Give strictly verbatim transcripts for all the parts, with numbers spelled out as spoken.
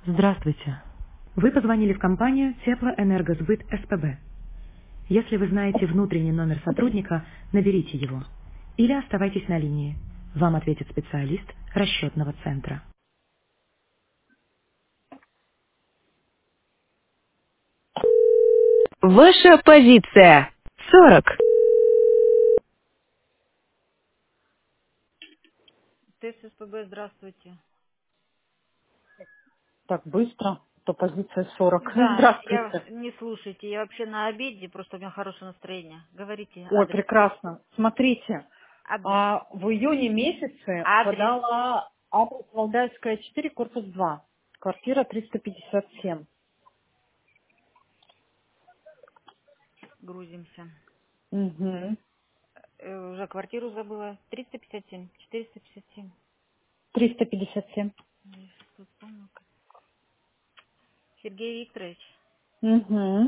Здравствуйте. Вы позвонили в компанию Теплоэнергосбыт СПБ. Если вы знаете внутренний номер сотрудника, наберите его. Или оставайтесь на линии. Вам ответит специалист расчетного центра. Ваша позиция. сорок. ТЭС СПБ, здравствуйте. Так быстро, то позиция сорок. Да, я Здравствуйте. не слушайте, я вообще на обеде, просто у меня хорошее настроение. Говорите Ой, адрес. прекрасно. Смотрите, Адрес. а, в июне месяце Адрес. подала адрес Валдайская четыре, корпус два, квартира триста пятьдесят семь. Грузимся. Угу. Э, уже квартиру забыла. триста пятьдесят семь, четыреста пятьдесят семь. триста пятьдесят семь. Я щас тут помню, как. Сергей Викторович, Угу.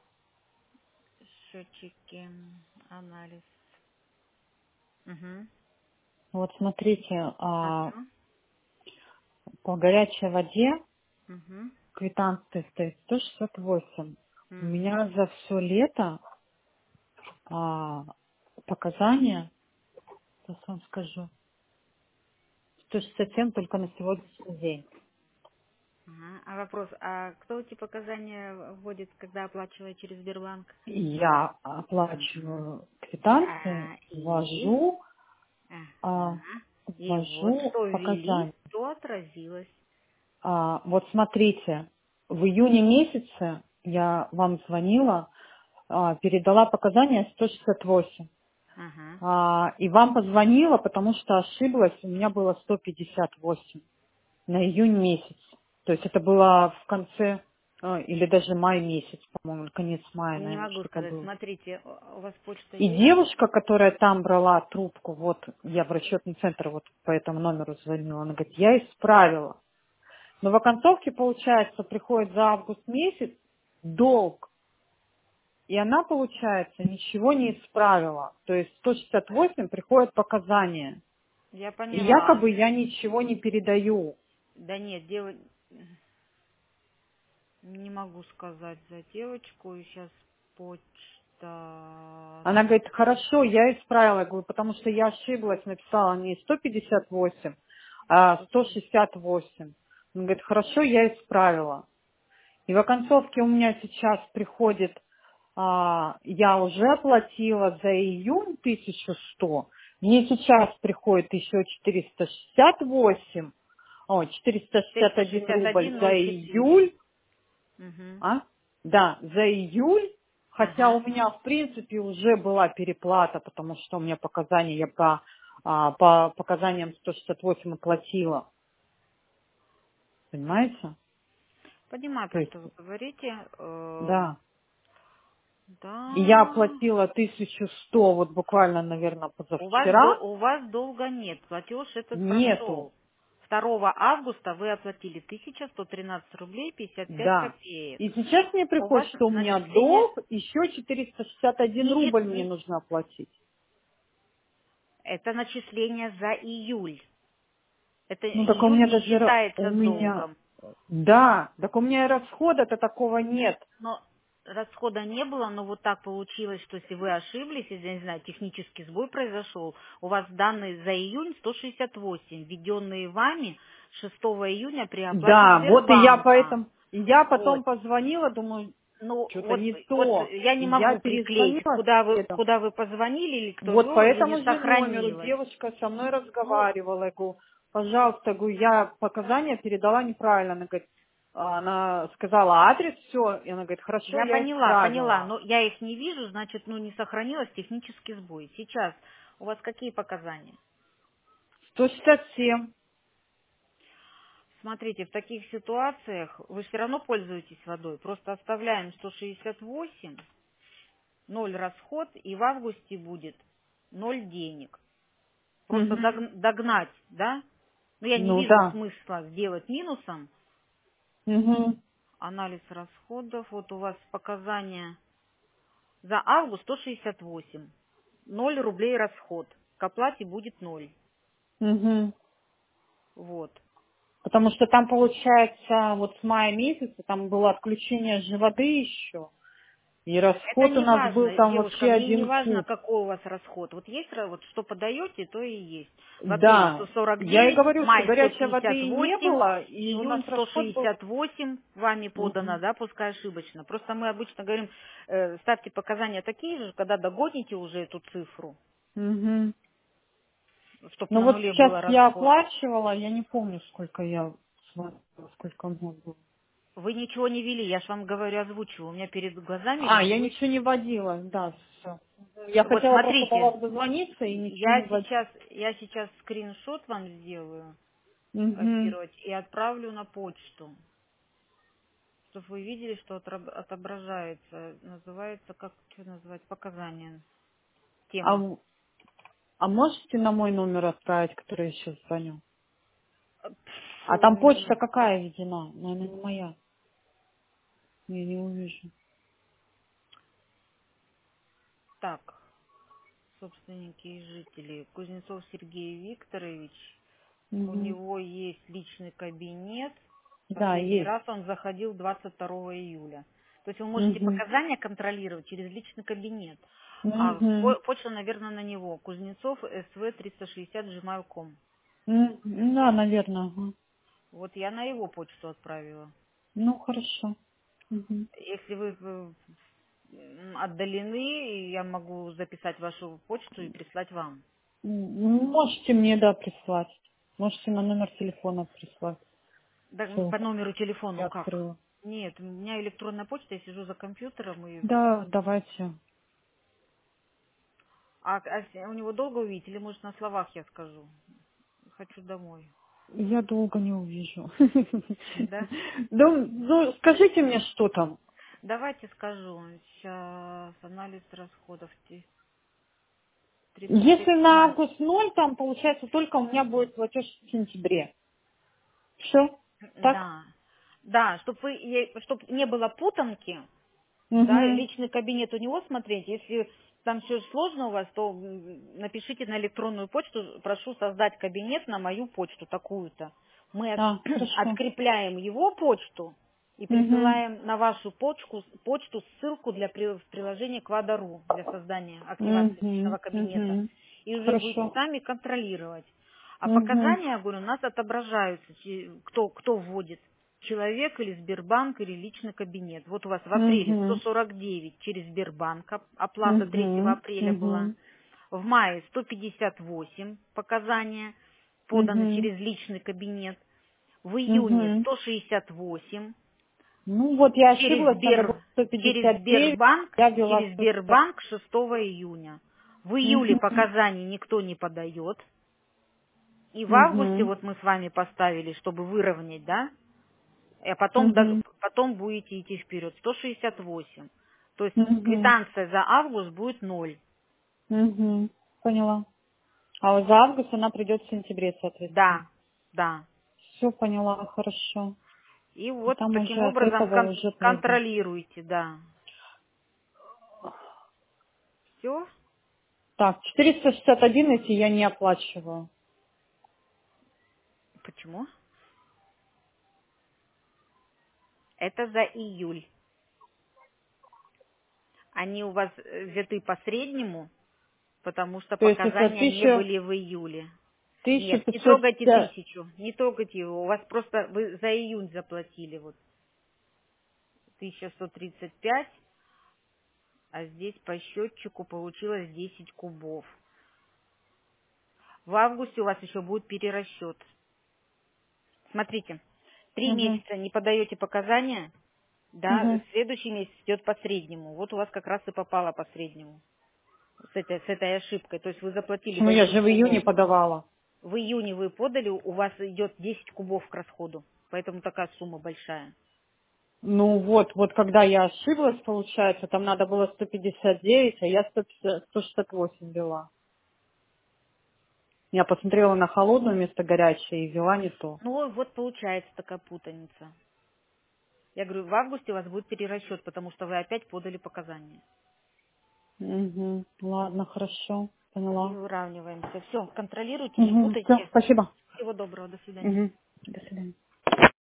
счетчики, анализ. Угу. Вот смотрите, а, Ага. по горячей воде Угу. квитанция стоит сто шестьдесят восемь. У Угу. меня за все лето а, показания, сейчас вам скажу, сто шестьдесят семь только на сегодняшний день. Ага. А вопрос, а кто эти показания вводит, когда оплачивает через Сбербанк? Я Угу. оплачиваю квитанции, А, и? ввожу, а, Ага. И вот ввожу что ввели, показания. то отразилось. А, вот смотрите, в июне месяце я вам звонила, а, передала показания сто шестьдесят восемь. Ага. А, и вам позвонила, потому что ошиблась, у меня было сто пятьдесят восемь на июнь месяц. То есть это было в конце, а, или даже май месяц, по-моему, конец мая, Не наверное, могу что-то сказать. было. Смотрите, у у вас почта И есть? девушка, которая там брала трубку, вот я в расчетный центр вот по этому номеру звонила, она говорит, я исправила. Но в оконцовке, получается, приходит за август месяц долг, и она, получается, ничего не исправила. То есть сто шестьдесят восемь приходят показания. Я И поняла. якобы я ничего не передаю. Да нет, дев... не могу сказать за девочку. Сейчас почта... Она говорит, хорошо, я исправила. Я говорю, потому что я ошиблась, написала не сто пятьдесят восемь, а сто шестьдесят восемь. Она говорит, хорошо, я исправила. И в оконцовке у меня сейчас приходит, а, я уже оплатила за июнь тысячу сто, мне сейчас приходит еще четыреста шестьдесят восемь, о, четыреста шестьдесят четыреста один шестьдесят рубль один за ноль четыре. июль, Угу. а? Да, за июль, хотя у Ага. меня, в принципе, уже была переплата, потому что у меня показания, я по, а, по показаниям сто шестьдесят восемь оплатила, понимаете? Понимаю, То про есть, что вы говорите. Э, да. И я Да. оплатила тысячу сто, вот буквально, наверное, У вас, до- позавчера. у вас долга нет, платеж этот Нету. прошел. второго августа вы оплатили тысяча сто тринадцать рублей пятьдесят пять Да. копеек. И сейчас мне У вас приходит, что у меня начисление долг, еще четыреста шестьдесят один нет, рубль мне не- нужно оплатить. это начисление за июль. Это Ну так у июль меня не даже, ра- у считается меня, долгом. да, так у меня и расхода-то такого нет. Но расхода не было, но вот так получилось, что если вы ошиблись, если, я не знаю, технический сбой произошел, у вас данные за июнь сто шестьдесят восемь, введенные вами шестого июня при оплате Да, вот и я Сбербанка. поэтому, и я Вот. потом позвонила, думаю, Ну, что-то вот, не вот то. я И не я могу приклеить, перезвонила куда вы, следом. куда вы позвонили или кто Вот по вел, и не этому же номеру сохранилось. девушка со мной Ну, разговаривала. Я говорю, пожалуйста, я говорю, я показания передала неправильно. Она говорит, а, она сказала адрес, все. И она говорит, хорошо, я я поняла, поняла, исправила. но я их не вижу, значит, ну, не сохранилось технический сбой. Сейчас у вас какие показания? сто шестьдесят семь. Смотрите, в таких ситуациях вы все равно пользуетесь водой, просто оставляем сто шестьдесят восемь, ноль расход, и в августе будет ноль денег. Просто Мгм. дог- догнать, да? Но я не Ну вижу да. смысла сделать минусом. Мгм. Анализ расходов. Вот у вас показания за август сто шестьдесят восемь. ноль рублей расход. К оплате будет ноль. Мгм. Вот. Потому что там, получается, вот с мая месяца там было отключение же воды еще. И Это расход у не нас был важно, там девушка, вообще мне не один важно, куб. какой у вас расход. Вот есть, ра- вот что подаете, то и есть. В апреле Да, сто сорок я и девять, говорю, что май горячей сто пятьдесят воды не восемь, было, и у нас июнь сто расход был... шестьдесят восемь вами подано, Мгм. да, пускай ошибочно. Просто мы обычно говорим, э, ставьте показания такие же, когда догоните уже эту цифру, Мгм. чтобы Ну на вот нуле был сейчас я расход. оплачивала, я не помню, сколько я смотрела, сколько у меня было. Вы ничего не вели, я же вам говорю, озвучиваю. У меня перед глазами А, я лежит. ничего не водила, да, все. Я Вот хотела просто до смотрите, вас дозвониться и ничего я не водила. сейчас, я сейчас скриншот вам сделаю, Угу. копировать, и отправлю на почту, чтобы вы видели, что отраб- отображается. Называется, как что назвать, показания. А, Тема. м- а можете на мой номер отправить, который я сейчас звоню? Э, А там почта какая введена? Наверное, не моя. Я не увижу. Так, собственники и жители. Кузнецов Сергей Викторович. У Угу. него есть личный кабинет. Да, Последний есть. раз он заходил двадцать второго июля. То есть вы можете Угу. показания контролировать через личный кабинет. А Угу. по- почта, наверное, на него. Кузнецов СВ триста шестьдесят gmail точка ком. Да, наверное. Ага. Вот я на его почту отправила. Ну, хорошо. Угу. Если вы э, м, отдалены, я могу записать вашу почту и прислать вам. Можете мне, да, прислать. Можете на номер телефона прислать. Да, Все, по номеру телефону я как? открыла. Нет, у меня электронная почта, я сижу за компьютером. И... Да, давайте. А, а с- у него долго увидеть или, может, на словах я скажу? Хочу домой. Я долго не увижу. Да? Да, ну, скажите мне, что там. Давайте скажу. Сейчас анализ расходов. Те- тридцать Если шесть на семнадцать. август ноль, там получается только у меня будет платеж в сентябре. Все? Так? Да. Да, чтобы чтоб не было путанки, да, Угу. личный кабинет у него смотреть. Если там все сложно у вас, то м, напишите на электронную почту, прошу создать кабинет на мою почту такую-то. Мы от- А, хорошо. открепляем его почту и Угу. присылаем на вашу почту, почту ссылку для при- в приложение Квадару для создания активации Угу. личного кабинета. Угу. И уже будете Хорошо. сами контролировать. А Угу. показания, я говорю, у нас отображаются, чи- кто, кто вводит. Человек или Сбербанк, или личный кабинет. Вот у вас в апреле сто Угу. сорок девять через Сбербанк, оп- оплата третьего Угу. апреля была. Угу. В мае сто пятьдесят восемь показания поданы Угу. через личный кабинет. В июне Угу. сто шестьдесят восемь Ну вот я через, ошиблась, надо было Сбер, сто через пятьдесят девять, Сбербанк, я ввела через сто пятьдесят. Сбербанк шестого июня. В июле Угу. показаний никто не подает. И в августе Угу. вот мы с вами поставили, чтобы выровнять, да? А потом, до- Угу. потом будете идти вперед. сто шестьдесят восемь. То есть Угу. квитанция за август будет ноль. Угу. Поняла. А вот за август она придет в сентябре, соответственно. Да, да. Все поняла, хорошо. И И вот там уже таким от образом этого кон- уже пойду. контролируйте, да. Все? Так, четыреста шестьдесят один, если я не оплачиваю. Почему? Это за июль. Они у вас э, взяты по среднему, потому что То есть это показания не тысяча, были в июле. тысяча Нет, не пятьсот трогайте пятьдесят. тысячу, не трогайте его. У вас просто вы за июнь заплатили вот тысяча сто тридцать пять, а здесь по счетчику получилось десять кубов. В августе у вас еще будет перерасчет. Смотрите, три Угу. месяца не подаете показания, да, Угу. следующий месяц идет по среднему. Вот у вас как раз и попало по среднему с этой, с этой ошибкой. То есть вы заплатили Почему я восемь же в июне кубов. подавала? В июне вы подали, у вас идет десять кубов к расходу. Поэтому такая сумма большая. Ну вот, вот когда я ошиблась, получается, там надо было сто пятьдесят девять, а я сто пятьдесят сто шестьдесят восемь ввела. Я посмотрела на холодную вместо горячей и ввела не то. Ну вот получается такая путаница. Я говорю, в августе у вас будет перерасчет, потому что вы опять подали показания. Угу. Ладно, хорошо, И поняла. выравниваемся. Все, контролируйте, не Угу. Все, путайте. спасибо. Всего доброго, до свидания. Угу. До свидания.